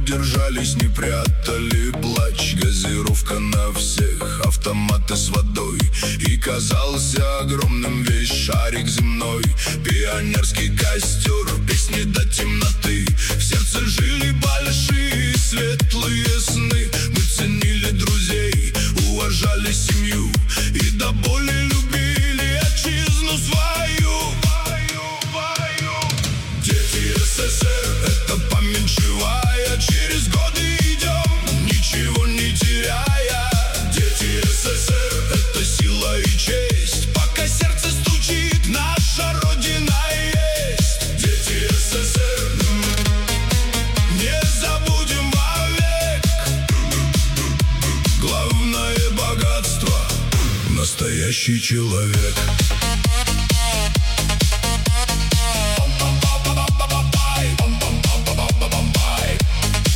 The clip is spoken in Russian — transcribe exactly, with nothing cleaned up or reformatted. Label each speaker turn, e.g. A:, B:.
A: держались, не прятали плач. Газировка на всех, автоматы с водой. И казался огромным весь шарик земной. Пионерский костер, песни до темноты. В сердце жили большие светлые сны. Мы ценили друзей, уважали семью и до боли любили отчизну свою. Дети СССР — это память живая. Через годы идем, ничего не теряя. Дети СССР — это сила и честь. Пока сердце стучит, наша Родина есть. Дети СССР не забудем вовек. Главное богатство — настоящий человек.